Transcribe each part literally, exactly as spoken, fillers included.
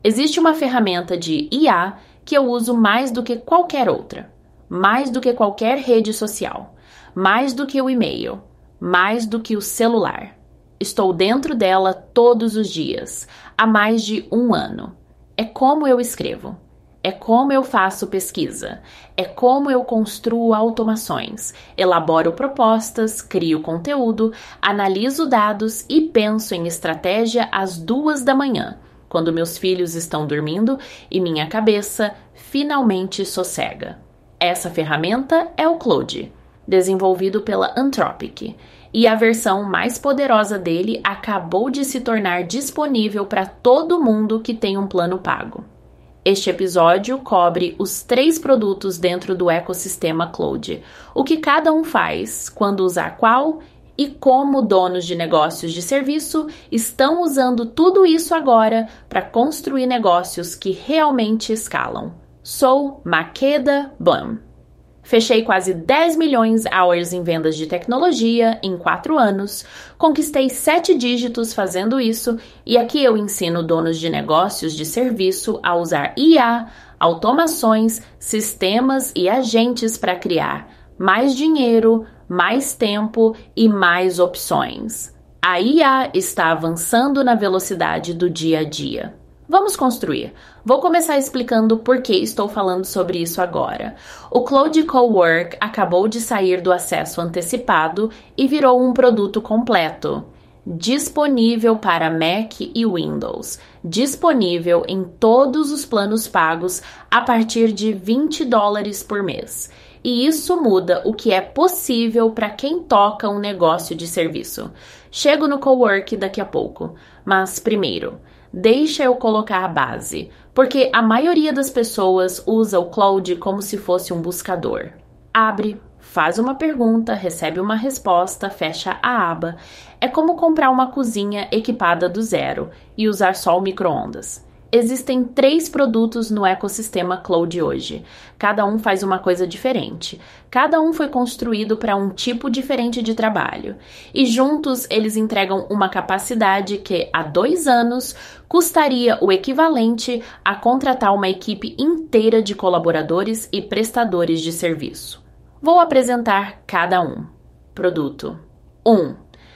Existe uma ferramenta de I A que eu uso mais do que qualquer outra, mais do que qualquer rede social, mais do que o e-mail, mais do que o celular. Estou dentro dela todos os dias, há mais de um ano. É como eu escrevo, é como eu faço pesquisa, é como eu construo automações, elaboro propostas, crio conteúdo, analiso dados e penso em estratégia às duas da manhã, quando meus filhos estão dormindo e minha cabeça finalmente sossega. Essa ferramenta é o Claude, desenvolvido pela Anthropic, e a versão mais poderosa dele acabou de se tornar disponível para todo mundo que tem um plano pago. Este episódio cobre os três produtos dentro do ecossistema Claude, o que cada um faz, quando usar qual e como donos de negócios de serviço estão usando tudo isso agora para construir negócios que realmente escalam. Sou Makeda Blum. Fechei quase dez milhões hours em vendas de tecnologia em quatro anos, conquistei sete dígitos fazendo isso e aqui eu ensino donos de negócios de serviço a usar I A, automações, sistemas e agentes para criar mais dinheiro, mais tempo e mais opções. A I A está avançando na velocidade do dia a dia. Vamos construir. Vou começar explicando por que estou falando sobre isso agora. O Claude Cowork acabou de sair do acesso antecipado e virou um produto completo. Disponível para Mac e Windows. Disponível em todos os planos pagos a partir de vinte dólares por mês. E isso muda o que é possível para quem toca um negócio de serviço. Chego no Cowork daqui a pouco, mas primeiro, deixa eu colocar a base, porque a maioria das pessoas usa o Claude como se fosse um buscador. Abre, faz uma pergunta, recebe uma resposta, fecha a aba. É como comprar uma cozinha equipada do zero e usar só o micro-ondas. Existem três produtos no ecossistema Claude hoje. Cada um faz uma coisa diferente. Cada um foi construído para um tipo diferente de trabalho. E juntos eles entregam uma capacidade que, há dois anos, custaria o equivalente a contratar uma equipe inteira de colaboradores e prestadores de serviço. Vou apresentar cada um. Produto um.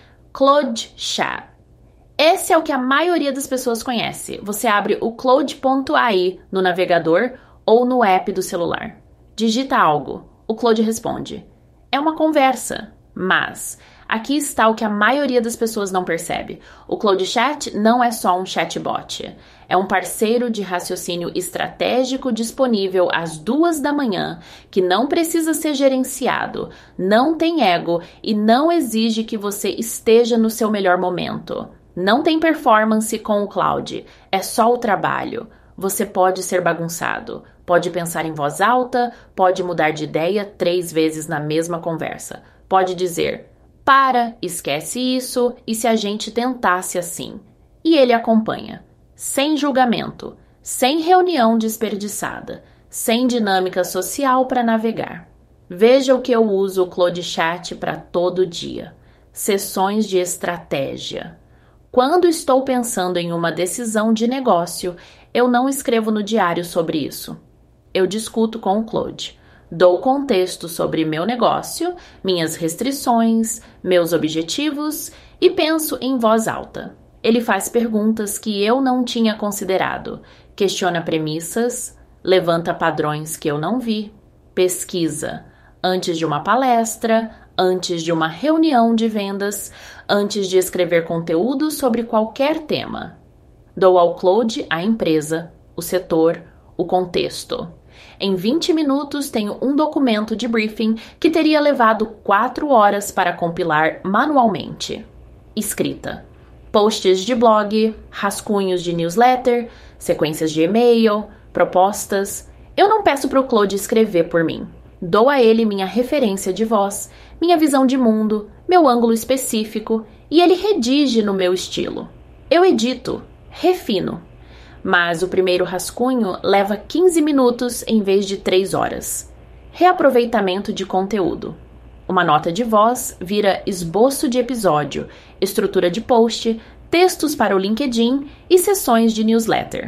Claude Chat. Esse é o que a maioria das pessoas conhece. Você abre o claude ponto a i no navegador ou no app do celular. Digita algo. O Claude responde. É uma conversa, mas aqui está o que a maioria das pessoas não percebe. O Claude Chat não é só um chatbot. É um parceiro de raciocínio estratégico disponível às duas da manhã, que não precisa ser gerenciado, não tem ego e não exige que você esteja no seu melhor momento. Não tem performance com o Claude, é só o trabalho. Você pode ser bagunçado, pode pensar em voz alta, pode mudar de ideia três vezes na mesma conversa. Pode dizer, para, esquece isso, e se a gente tentasse assim? E ele acompanha, sem julgamento, sem reunião desperdiçada, sem dinâmica social para navegar. Veja o que eu uso o Claude Chat para todo dia. Sessões de estratégia. Quando estou pensando em uma decisão de negócio, eu não escrevo no diário sobre isso. Eu discuto com o Claude. Dou contexto sobre meu negócio, minhas restrições, meus objetivos e penso em voz alta. Ele faz perguntas que eu não tinha considerado, questiona premissas, levanta padrões que eu não vi, pesquisa antes de uma palestra, antes de uma reunião de vendas, antes de escrever conteúdo sobre qualquer tema. Dou ao Claude a empresa, o setor, o contexto. Em vinte minutos tenho um documento de briefing que teria levado quatro horas para compilar manualmente. Escrita. Posts de blog, rascunhos de newsletter, sequências de e-mail, propostas. Eu não peço para o Claude escrever por mim. Dou a ele minha referência de voz, minha visão de mundo, meu ângulo específico e ele redige no meu estilo. Eu edito, refino, mas o primeiro rascunho leva quinze minutos em vez de três horas. Reaproveitamento de conteúdo. Uma nota de voz vira esboço de episódio, estrutura de post, textos para o LinkedIn e sessões de newsletter.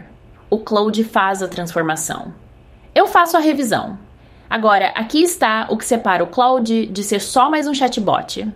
o Claude faz a transformação. Eu faço a revisão. Agora, aqui está o que separa o Claude de ser só mais um chatbot.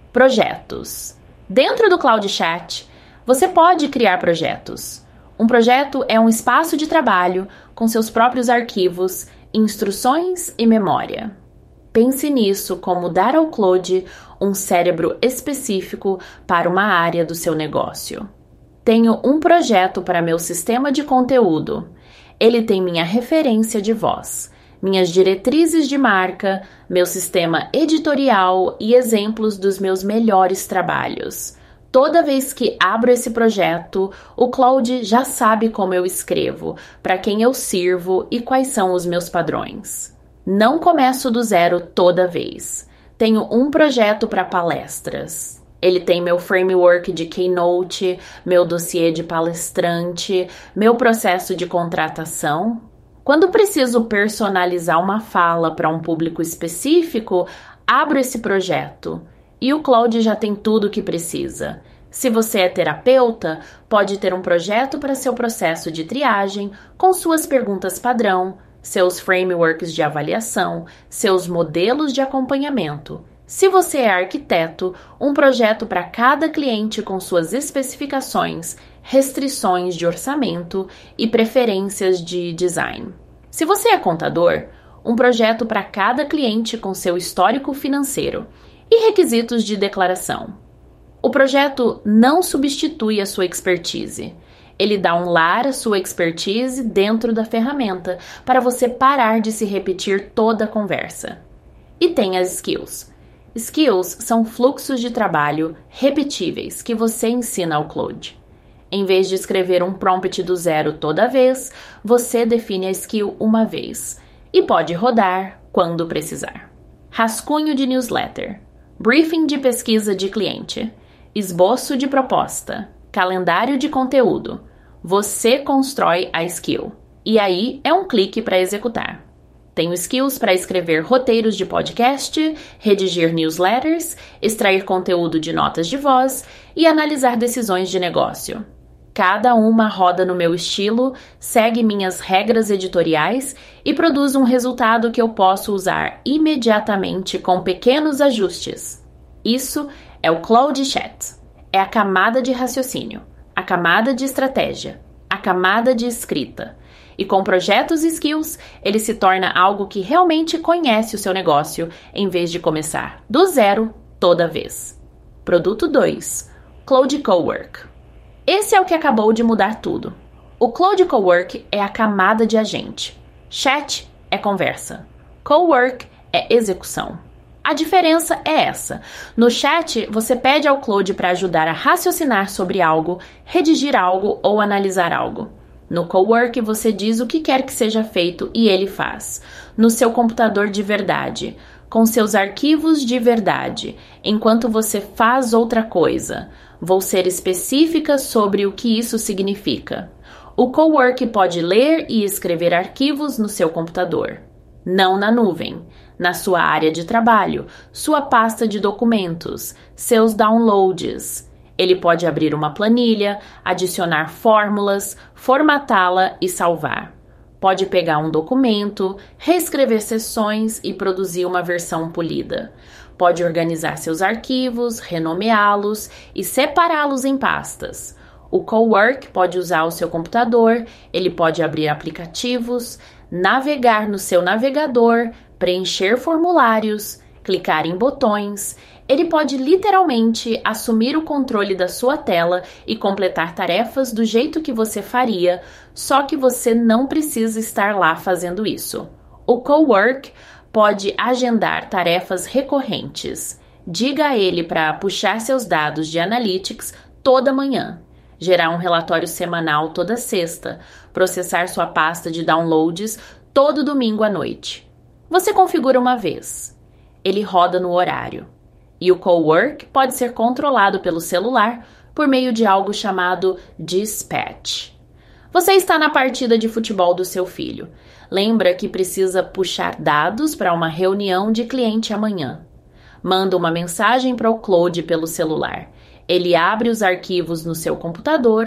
Projetos. Dentro do Claude Chat, você pode criar projetos. Um projeto é um espaço de trabalho com seus próprios arquivos, instruções e memória. Pense nisso como dar ao Claude um cérebro específico para uma área do seu negócio. Tenho um projeto para meu sistema de conteúdo. Ele tem minha referência de voz, minhas diretrizes de marca, meu sistema editorial e exemplos dos meus melhores trabalhos. Toda vez que abro esse projeto, o Claude já sabe como eu escrevo, para quem eu sirvo e quais são os meus padrões. Não começo do zero toda vez. Tenho um projeto para palestras. Ele tem meu framework de Keynote, meu dossiê de palestrante, meu processo de contratação. Quando preciso personalizar uma fala para um público específico, abro esse projeto. E o Claude já tem tudo o que precisa. Se você é terapeuta, pode ter um projeto para seu processo de triagem, com suas perguntas padrão, seus frameworks de avaliação, seus modelos de acompanhamento. Se você é arquiteto, um projeto para cada cliente com suas especificações, restrições de orçamento e preferências de design. Se você é contador, um projeto para cada cliente com seu histórico financeiro e requisitos de declaração. O projeto não substitui a sua expertise. Ele dá um lar à sua expertise dentro da ferramenta para você parar de se repetir toda a conversa. E tem as skills. Skills são fluxos de trabalho repetíveis que você ensina ao Claude. Em vez de escrever um prompt do zero toda vez, você define a skill uma vez e pode rodar quando precisar. Rascunho de newsletter, briefing de pesquisa de cliente, esboço de proposta, calendário de conteúdo. Você constrói a skill. E aí é um clique para executar. Tenho skills para escrever roteiros de podcast, redigir newsletters, extrair conteúdo de notas de voz e analisar decisões de negócio. Cada uma roda no meu estilo, segue minhas regras editoriais e produz um resultado que eu posso usar imediatamente com pequenos ajustes. Isso é o Claude Chat. É a camada de raciocínio, a camada de estratégia, a camada de escrita. E com projetos e skills, ele se torna algo que realmente conhece o seu negócio, em vez de começar do zero toda vez. Produto dois. Claude Cowork. Esse é o que acabou de mudar tudo. O Claude Cowork é a camada de agente. Chat é conversa. Cowork é execução. A diferença é essa. No chat, você pede ao Claude para ajudar a raciocinar sobre algo, redigir algo ou analisar algo. No Cowork, você diz o que quer que seja feito e ele faz. No seu computador de verdade, com seus arquivos de verdade, enquanto você faz outra coisa. Vou ser específica sobre o que isso significa. O Cowork pode ler e escrever arquivos no seu computador. Não na nuvem, na sua área de trabalho, sua pasta de documentos, seus downloads. Ele pode abrir uma planilha, adicionar fórmulas, formatá-la e salvar. Pode pegar um documento, reescrever seções e produzir uma versão polida. Pode organizar seus arquivos, renomeá-los e separá-los em pastas. O Cowork pode usar o seu computador, ele pode abrir aplicativos, navegar no seu navegador, preencher formulários, clicar em botões. Ele pode literalmente assumir o controle da sua tela e completar tarefas do jeito que você faria, só que você não precisa estar lá fazendo isso. O Cowork pode agendar tarefas recorrentes. Diga a ele para puxar seus dados de Analytics toda manhã, gerar um relatório semanal toda sexta, processar sua pasta de downloads todo domingo à noite. Você configura uma vez. Ele roda no horário. E o Cowork pode ser controlado pelo celular por meio de algo chamado Dispatch. Você está na partida de futebol do seu filho. Lembra que precisa puxar dados para uma reunião de cliente amanhã. Manda uma mensagem para o Claude pelo celular. Ele abre os arquivos no seu computador,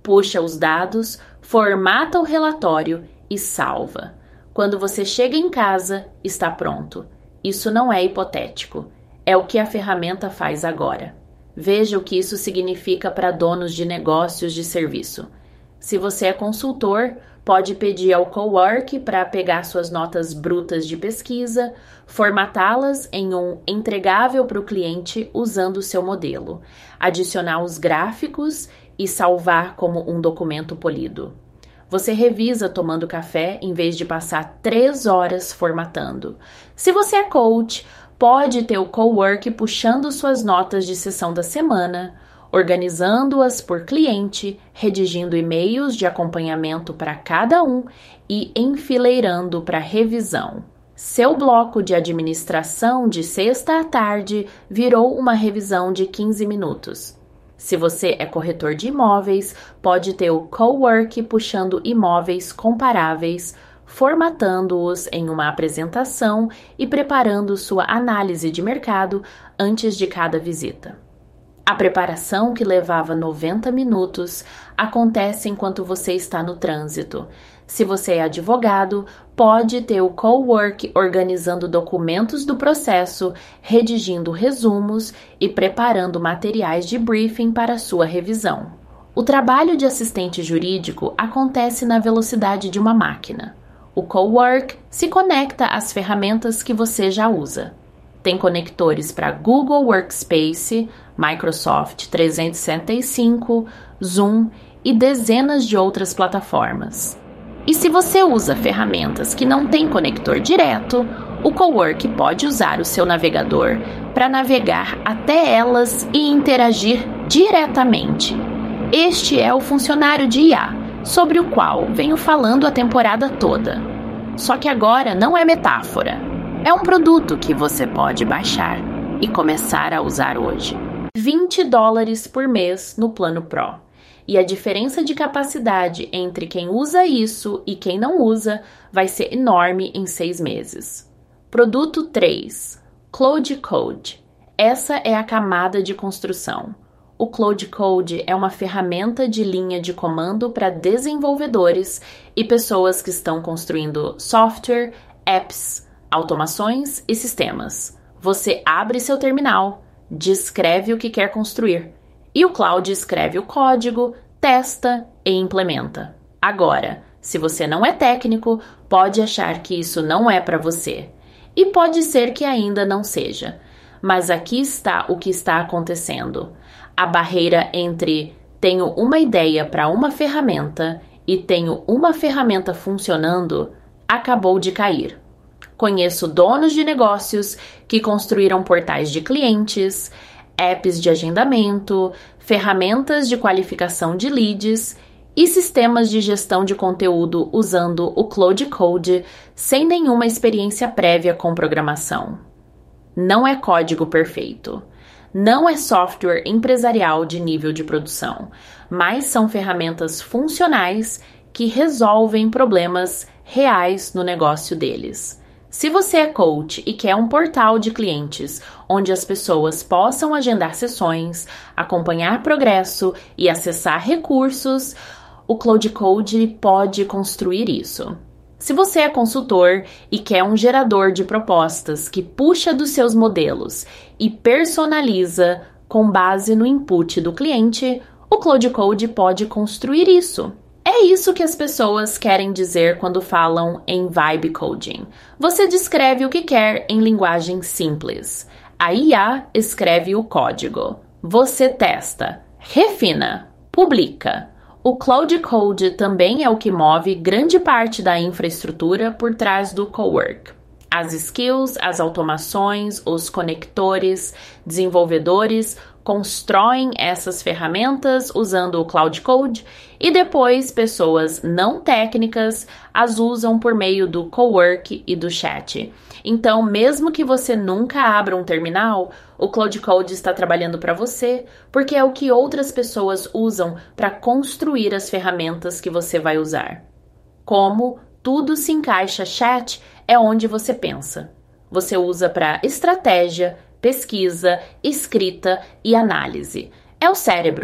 puxa os dados, formata o relatório e salva. Quando você chega em casa, está pronto. Isso não é hipotético. É o que a ferramenta faz agora. Veja o que isso significa para donos de negócios de serviço. Se você é consultor, pode pedir ao Cowork para pegar suas notas brutas de pesquisa, formatá-las em um entregável para o cliente usando o seu modelo, adicionar os gráficos e salvar como um documento polido. Você revisa tomando café em vez de passar três horas formatando. Se você é coach, pode ter o Cowork puxando suas notas de sessão da semana, organizando-as por cliente, redigindo e-mails de acompanhamento para cada um e enfileirando para revisão. Seu bloco de administração de sexta à tarde virou uma revisão de quinze minutos. Se você é corretor de imóveis, pode ter o Cowork puxando imóveis comparáveis, formatando-os em uma apresentação e preparando sua análise de mercado antes de cada visita. A preparação, que levava noventa minutos, acontece enquanto você está no trânsito. Se você é advogado, pode ter o Cowork organizando documentos do processo, redigindo resumos e preparando materiais de briefing para sua revisão. O trabalho de assistente jurídico acontece na velocidade de uma máquina. O Cowork se conecta às ferramentas que você já usa. Tem conectores para Google Workspace, Microsoft trezentos e sessenta e cinco, Zoom e dezenas de outras plataformas. E se você usa ferramentas que não têm conector direto, o Cowork pode usar o seu navegador para navegar até elas e interagir diretamente. Este é o funcionário de I A, sobre o qual venho falando a temporada toda. Só que agora não é metáfora. É um produto que você pode baixar e começar a usar hoje. vinte dólares por mês no plano Pro. E a diferença de capacidade entre quem usa isso e quem não usa vai ser enorme em seis meses. Produto três. Cloud Code. Essa é a camada de construção. O Cloud Code é uma ferramenta de linha de comando para desenvolvedores e pessoas que estão construindo software, apps, automações e sistemas. Você abre seu terminal, descreve o que quer construir, e o Cloud escreve o código, testa e implementa. Agora, se você não é técnico, pode achar que isso não é para você. E pode ser que ainda não seja. Mas aqui está o que está acontecendo. A barreira entre tenho uma ideia para uma ferramenta e tenho uma ferramenta funcionando acabou de cair. Conheço donos de negócios que construíram portais de clientes, apps de agendamento, ferramentas de qualificação de leads e sistemas de gestão de conteúdo usando o Cloud Code sem nenhuma experiência prévia com programação. Não é código perfeito. Não é software empresarial de nível de produção, mas são ferramentas funcionais que resolvem problemas reais no negócio deles. Se você é coach e quer um portal de clientes onde as pessoas possam agendar sessões, acompanhar progresso e acessar recursos, o Cloud Code pode construir isso. Se você é consultor e quer um gerador de propostas que puxa dos seus modelos e personaliza com base no input do cliente, o Cloud Code pode construir isso. É isso que as pessoas querem dizer quando falam em vibe coding. Você descreve o que quer em linguagem simples. A I A escreve o código. Você testa, refina, publica. O Cloud Code também é o que move grande parte da infraestrutura por trás do Cowork. As skills, as automações, os conectores, desenvolvedores constroem essas ferramentas usando o Cloud Code e depois pessoas não técnicas as usam por meio do Cowork e do chat. Então, mesmo que você nunca abra um terminal, o Cloud Code está trabalhando para você porque é o que outras pessoas usam para construir as ferramentas que você vai usar. Como tudo se encaixa chat é onde você pensa. Você usa para estratégia, pesquisa, escrita e análise. É o cérebro.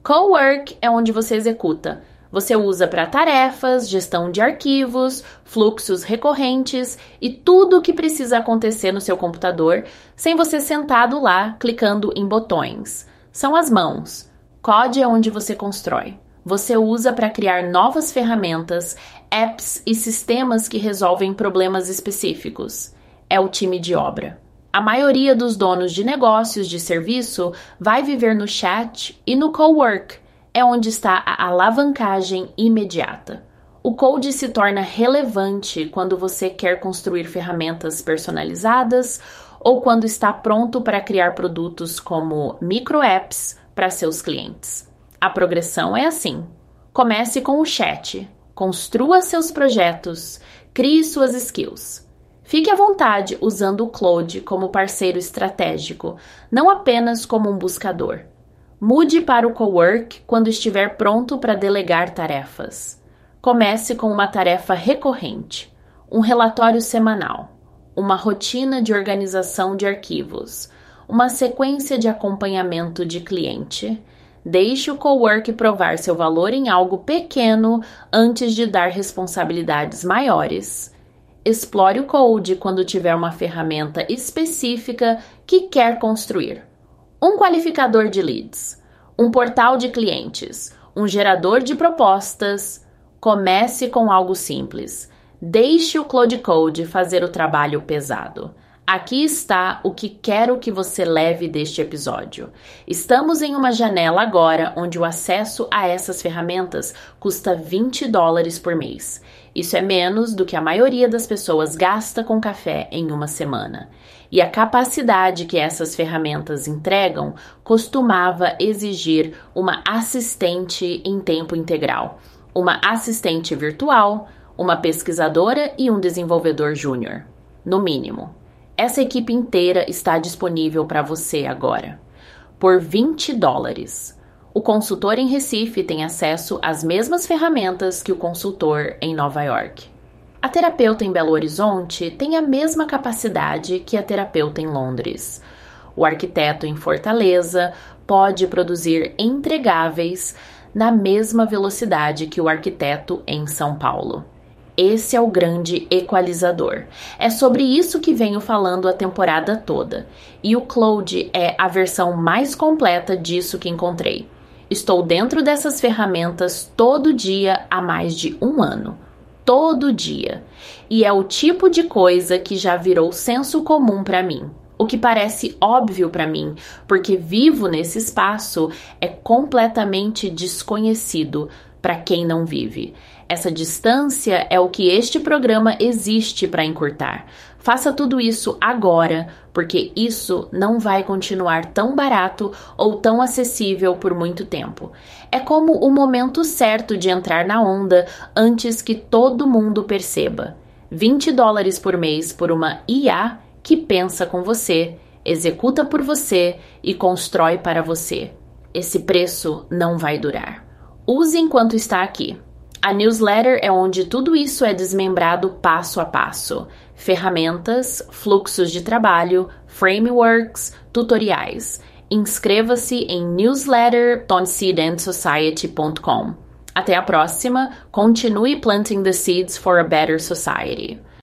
Cowork é onde você executa. Você usa para tarefas, gestão de arquivos, fluxos recorrentes e tudo o que precisa acontecer no seu computador sem você sentado lá clicando em botões. São as mãos. Code é onde você constrói. Você usa para criar novas ferramentas, apps e sistemas que resolvem problemas específicos. É o time de obra. A maioria dos donos de negócios de serviço vai viver no chat e no cowork. É onde está a alavancagem imediata. O code se torna relevante quando você quer construir ferramentas personalizadas ou quando está pronto para criar produtos como micro-apps para seus clientes. A progressão é assim. Comece com o chat, construa seus projetos, crie suas skills. Fique à vontade usando o Claude como parceiro estratégico, não apenas como um buscador. Mude para o cowork quando estiver pronto para delegar tarefas. Comece com uma tarefa recorrente, um relatório semanal, uma rotina de organização de arquivos, uma sequência de acompanhamento de cliente. Deixe o cowork provar seu valor em algo pequeno antes de dar responsabilidades maiores. Explore o Code quando tiver uma ferramenta específica que quer construir. Um qualificador de leads, um portal de clientes, um gerador de propostas. Comece com algo simples. Deixe o Claude Code fazer o trabalho pesado. Aqui está o que quero que você leve deste episódio. Estamos em uma janela agora onde o acesso a essas ferramentas custa vinte dólares por mês. Isso é menos do que a maioria das pessoas gasta com café em uma semana. E a capacidade que essas ferramentas entregam costumava exigir uma assistente em tempo integral, uma assistente virtual, uma pesquisadora e um desenvolvedor júnior, no mínimo. Essa equipe inteira está disponível para você agora, por vinte dólares. O consultor em Recife tem acesso às mesmas ferramentas que o consultor em Nova York. A terapeuta em Belo Horizonte tem a mesma capacidade que a terapeuta em Londres. O arquiteto em Fortaleza pode produzir entregáveis na mesma velocidade que o arquiteto em São Paulo. Esse é o grande equalizador. É sobre isso que venho falando a temporada toda. E o Claude é a versão mais completa disso que encontrei. Estou dentro dessas ferramentas todo dia há mais de um ano. Todo dia. E é o tipo de coisa que já virou senso comum para mim. O que parece óbvio para mim, porque vivo nesse espaço, é completamente desconhecido para quem não vive. Essa distância é o que este programa existe para encurtar. Faça tudo isso agora, porque isso não vai continuar tão barato ou tão acessível por muito tempo. É como o momento certo de entrar na onda antes que todo mundo perceba. vinte dólares por mês por uma I A que pensa com você, executa por você e constrói para você. Esse preço não vai durar. Use enquanto está aqui. A newsletter é onde tudo isso é desmembrado passo a passo. Ferramentas, fluxos de trabalho, frameworks, tutoriais. Inscreva-se em newsletter ponto seed and society ponto com. Até a próxima. Continue planting the seeds for a better society.